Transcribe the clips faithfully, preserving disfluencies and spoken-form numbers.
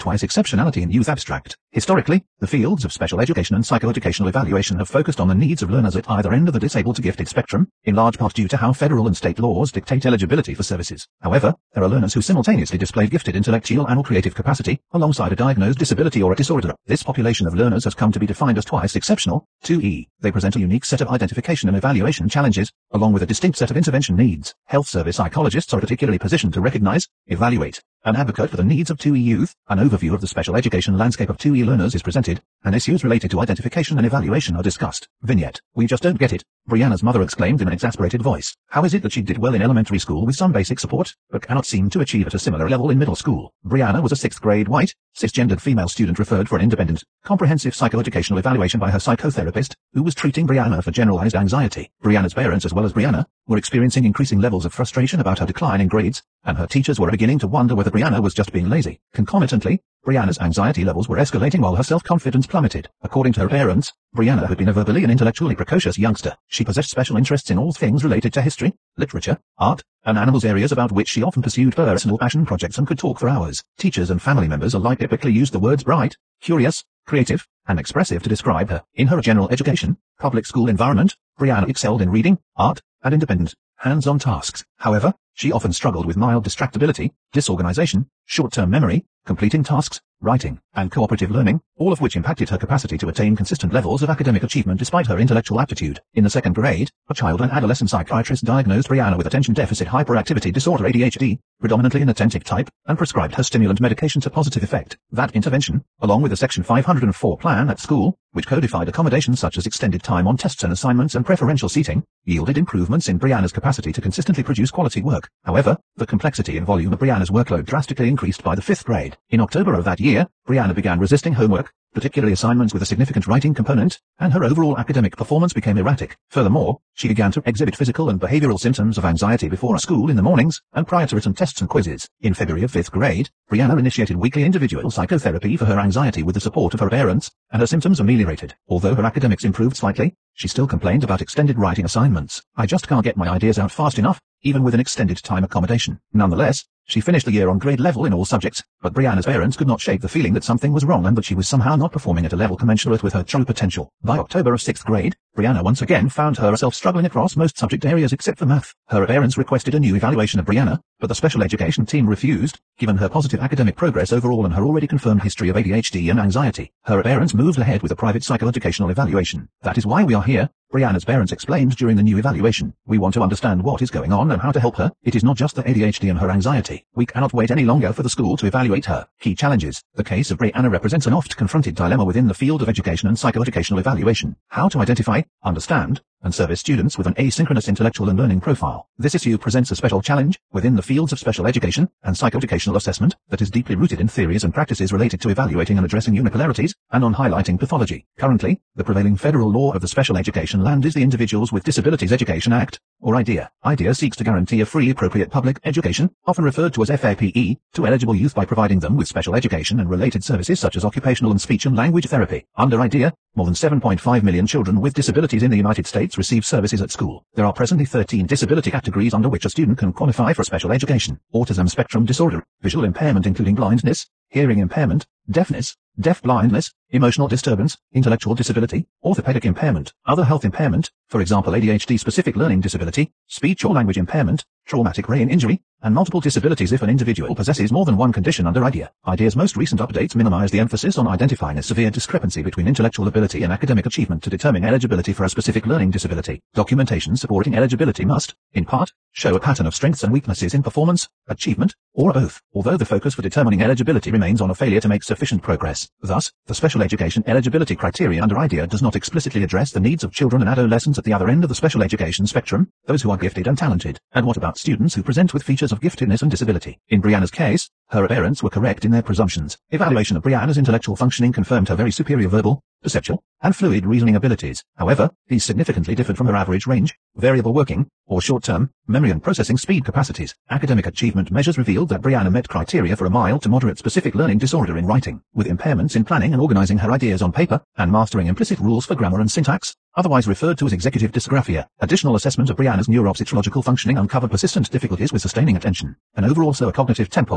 Twice exceptionality in youth abstract. Historically, the fields of special education and psychoeducational evaluation have focused on the needs of learners at either end of the disabled to gifted spectrum, in large part due to how federal and state laws dictate eligibility for services. However, there are learners who simultaneously display gifted intellectual and or creative capacity, alongside a diagnosed disability or a disorder. This population of learners has come to be defined as twice exceptional, two E. They present a unique set of identification and evaluation challenges, along with a distinct set of intervention needs. Health service psychologists are particularly positioned to recognize, evaluate, and advocate for the needs of two E youth. An overview of the special education landscape of two E learners is presented, and issues related to identification and evaluation are discussed. Vignette. We just don't get it, Brianna's mother exclaimed in an exasperated voice. How is it that she did well in elementary school with some basic support, but cannot seem to achieve at a similar level in middle school? Brianna was a sixth grade white, cisgendered female student referred for an independent, comprehensive psychoeducational evaluation by her psychotherapist, who was treating Brianna for generalized anxiety. Brianna's parents as well as Brianna were experiencing increasing levels of frustration about her decline in grades, and her teachers were beginning to wonder whether Brianna was just being lazy. Concomitantly, Brianna's anxiety levels were escalating while her self-confidence plummeted. According to her parents, Brianna had been a verbally and intellectually precocious youngster. She possessed special interests in all things related to history, literature, art, and animals, areas about which she often pursued personal passion projects and could talk for hours. Teachers and family members alike typically used the words bright, curious, creative, and expressive to describe her. In her general education, public school environment, Brianna excelled in reading, art, and independent, hands-on tasks. However, she often struggled with mild distractibility, disorganization, short-term memory, completing tasks, writing, and cooperative learning, all of which impacted her capacity to attain consistent levels of academic achievement despite her intellectual aptitude. In the second grade, a child and adolescent psychiatrist diagnosed Brianna with attention deficit hyperactivity disorder A D H D, predominantly an attentive type, and prescribed her stimulant medication to positive effect. That intervention, along with a Section five hundred four plan at school, which codified accommodations such as extended time on tests and assignments and preferential seating, yielded improvements in Brianna's capacity to consistently produce quality work. However, the complexity and volume of Brianna's workload drastically increased by the fifth grade. In October of that year, Brianna began resisting homework, particularly assignments with a significant writing component, and her overall academic performance became erratic. Furthermore, she began to exhibit physical and behavioral symptoms of anxiety before school in the mornings, and prior to written tests and quizzes. In February of fifth grade, Brianna initiated weekly individual psychotherapy for her anxiety with the support of her parents, and her symptoms ameliorated. Although her academics improved slightly, she still complained about extended writing assignments. I just can't get my ideas out fast enough, even with an extended time accommodation. Nonetheless, she finished the year on grade level in all subjects, but Brianna's parents could not shake the feeling that something was wrong and that she was somehow not performing at a level commensurate with her true potential. By October of sixth grade, Brianna once again found herself struggling across most subject areas except for math. Her parents requested a new evaluation of Brianna, but the special education team refused, given her positive academic progress overall and her already confirmed history of A D H D and anxiety. Her parents moved ahead with a private psychoeducational evaluation. That is why we are here, Brianna's parents explained during the new evaluation. We want to understand what is going on and how to help her. It is not just the A D H D and her anxiety. We cannot wait any longer for the school to evaluate her. Key challenges. The case of Brianna represents an oft-confronted dilemma within the field of education and psychoeducational evaluation. How to identify, understand, and service students with an asynchronous intellectual and learning profile. This issue presents a special challenge within the fields of special education and psychoeducational assessment that is deeply rooted in theories and practices related to evaluating and addressing unicolarities and on highlighting pathology. Currently, the prevailing federal law of the special education land is the Individuals with Disabilities Education Act, or IDEA. IDEA seeks to guarantee a free appropriate public education, often referred to as F A P E, to eligible youth by providing them with special education and related services such as occupational and speech and language therapy. Under IDEA, more than seven point five million children with disabilities in the United States receive services at school. There are presently thirteen disability categories under which a student can qualify for special education: autism spectrum disorder, visual impairment including blindness, hearing impairment, deafness, deaf-blindness, emotional disturbance, intellectual disability, orthopedic impairment, other health impairment, for example A D H D-specific learning disability, speech or language impairment, traumatic brain injury, and multiple disabilities if an individual possesses more than one condition under IDEA. IDEA's most recent updates minimize the emphasis on identifying a severe discrepancy between intellectual ability and academic achievement to determine eligibility for a specific learning disability. Documentation supporting eligibility must, in part, show a pattern of strengths and weaknesses in performance, achievement, or both, although the focus for determining eligibility remains on a failure to make sufficient progress. Thus, the special education eligibility criteria under IDEA does not explicitly address the needs of children and adolescents at the other end of the special education spectrum, those who are gifted and talented. And what about students who present with features of giftedness and disability? In Brianna's case, her parents were correct in their presumptions. Evaluation of Brianna's intellectual functioning confirmed her very superior verbal, perceptual, and fluid reasoning abilities. However, these significantly differed from her average range, variable working, or short-term, memory and processing speed capacities. Academic achievement measures revealed that Brianna met criteria for a mild to moderate specific learning disorder in writing, with impairments in planning and organizing her ideas on paper, and mastering implicit rules for grammar and syntax, otherwise referred to as executive dysgraphia. Additional assessment of Brianna's neuropsychological functioning uncovered persistent difficulties with sustaining attention, and overall slower cognitive tempo which negatively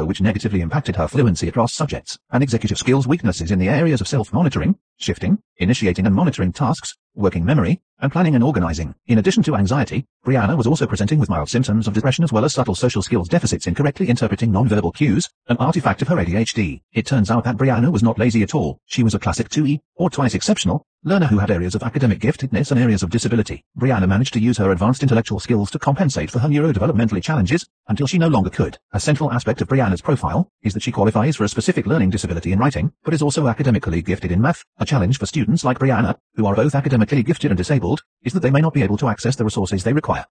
negatively impacted her fluency across subjects and executive skills. Weaknesses in the areas of self-monitoring, shifting, initiating and monitoring tasks, working memory, and planning and organizing. In addition to anxiety, Brianna was also presenting with mild symptoms of depression as well as subtle social skills deficits in correctly interpreting nonverbal cues, an artifact of her A D H D. It turns out that Brianna was not lazy at all. She was a classic two E, or twice exceptional, learner who had areas of academic giftedness and areas of disability. Brianna managed to use her advanced intellectual skills to compensate for her neurodevelopmental challenges until she no longer could. A central aspect of Brianna's profile is that she qualifies for a specific learning disability in writing, but is also academically gifted in math. A challenge for students like Brianna, who are both academically gifted and disabled, is that they may not be able to access the resources they require.